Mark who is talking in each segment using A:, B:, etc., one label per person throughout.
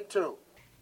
A: too.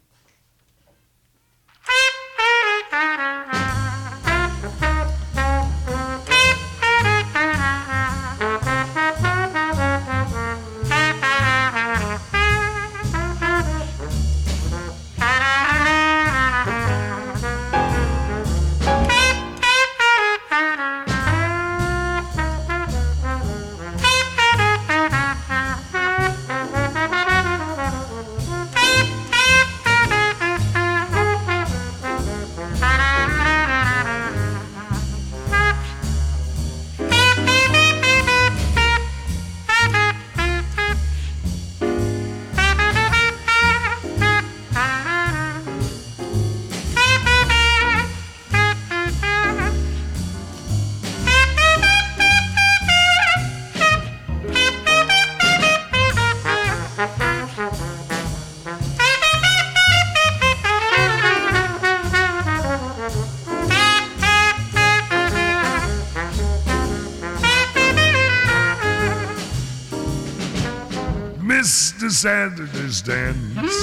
B: Mr. Saturday's dance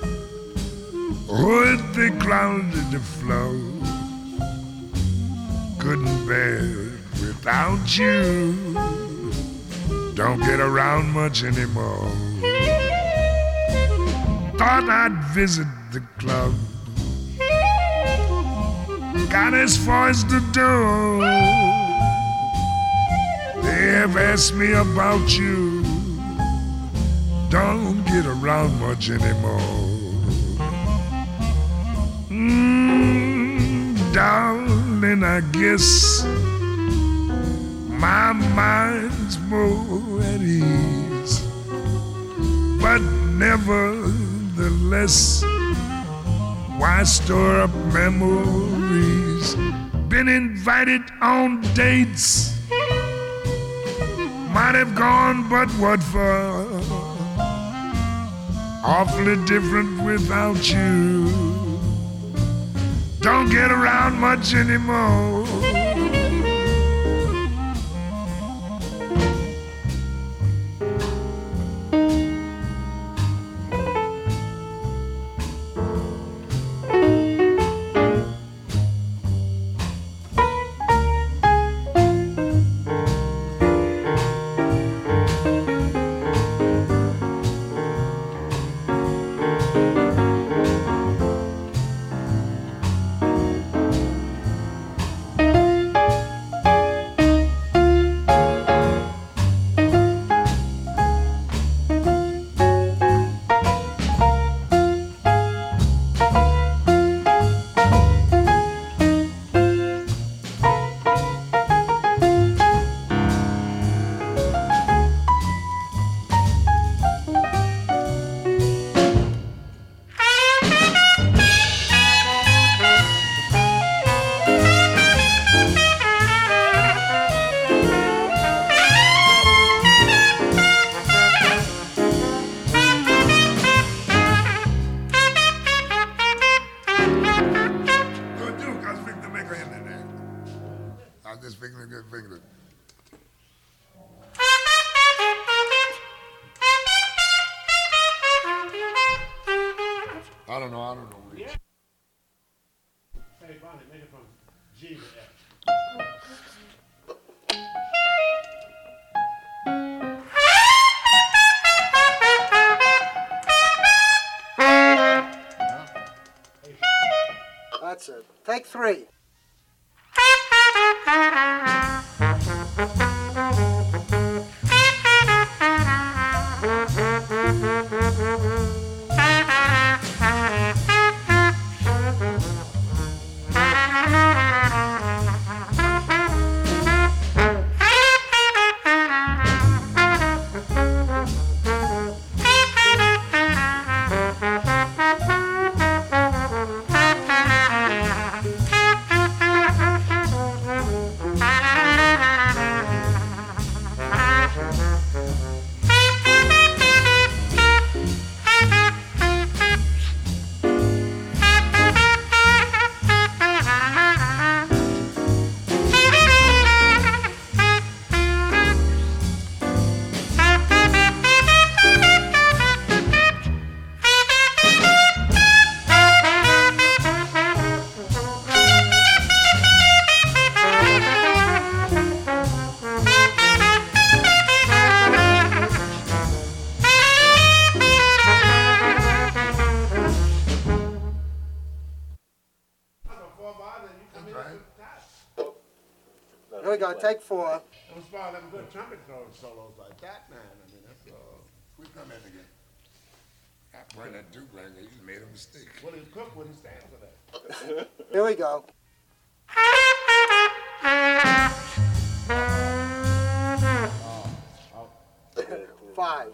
B: with the crowd in the flow. Couldn't bear it without you. Don't get around much anymore. Thought I'd visit the club. Got as far as the door. They have asked me about you. Don't get around much anymore. Darling, I guess my mind's more at ease. But nevertheless, why store up memories? Been invited on dates, might have gone, but what for? Awfully different without you. Don't get around much anymore. I don't know.
A: Yeah. Hey, Bonnie, make it from G to F. That's it. Take 3.
C: Here we go, take 4.
A: Don't spoil them good trumpet solos like that, man. I mean, that's all.
B: We come in again. I pointed at Duke like that. You made a mistake.
A: Willie Cook wouldn't stand for that.
C: Here we go. Five.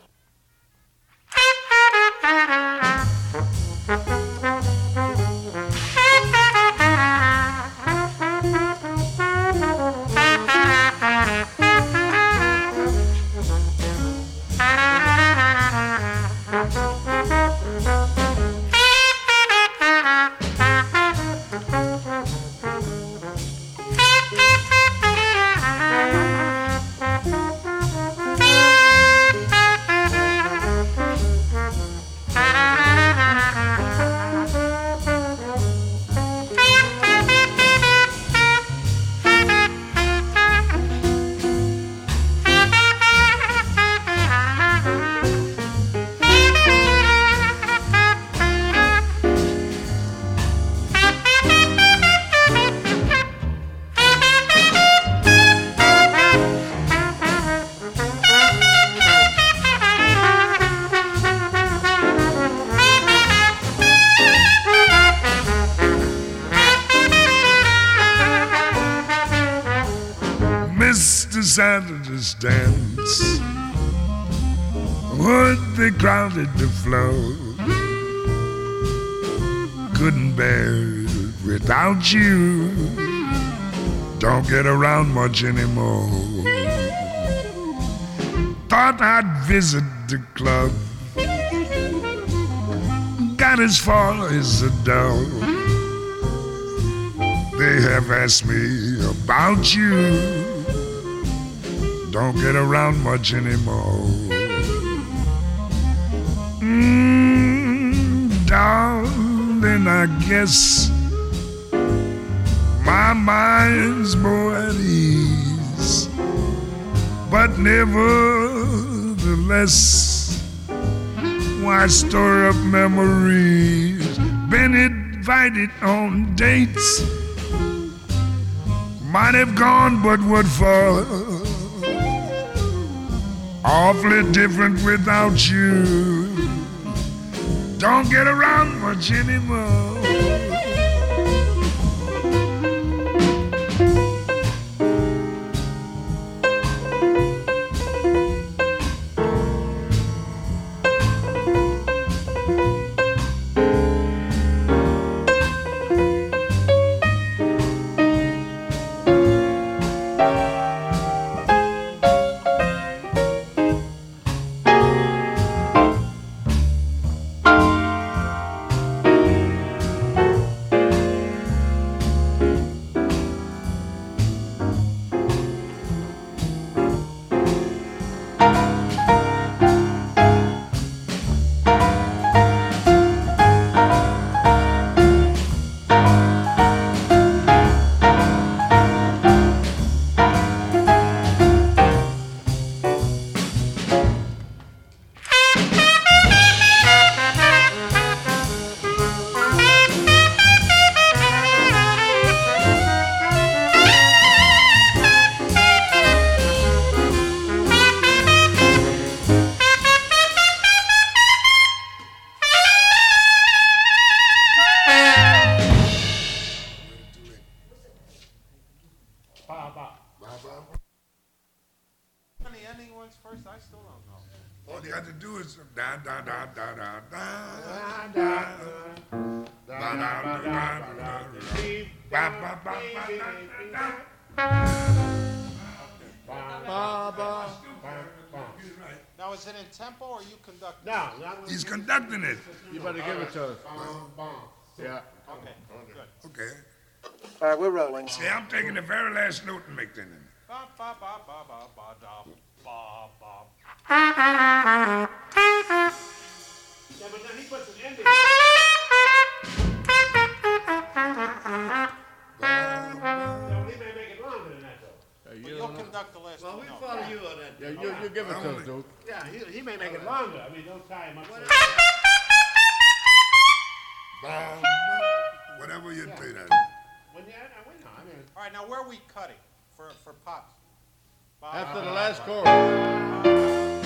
B: Saturday's dance would be crowded to flow. Couldn't bear it without you. Don't get around much anymore. Thought I'd visit the club. Got as far as the door. They have asked me about you. Don't get around much anymore. Darling, I guess my mind's more at ease. But nevertheless, why store up memories? Been invited on dates. Might have gone, but what for? Awfully different without you. Don't get around much anymore. All you got to do is da da da da da da
D: Now, is it in tempo or you conducting?
A: No,
B: he's conducting it.
A: You better give it to us. Yeah.
D: Okay, good.
B: Okay.
C: All right, we're rolling.
B: See, I'm taking the very last note and making it.
D: Ba ba ba ba ba ba da ba ba.
A: Yeah, but then he puts an ending. No, he may make it longer than that, though.
D: But you'll conduct the last
E: Well,
D: two
E: we
D: notes.
E: follow you on that.
A: Yeah, you give it to us, dude. Yeah, he may make it longer. I mean, don't tie him up.
B: Whatever you play that.
A: When you, I mean,
D: All right, now where are we cutting? for pops.
A: After the last chorus.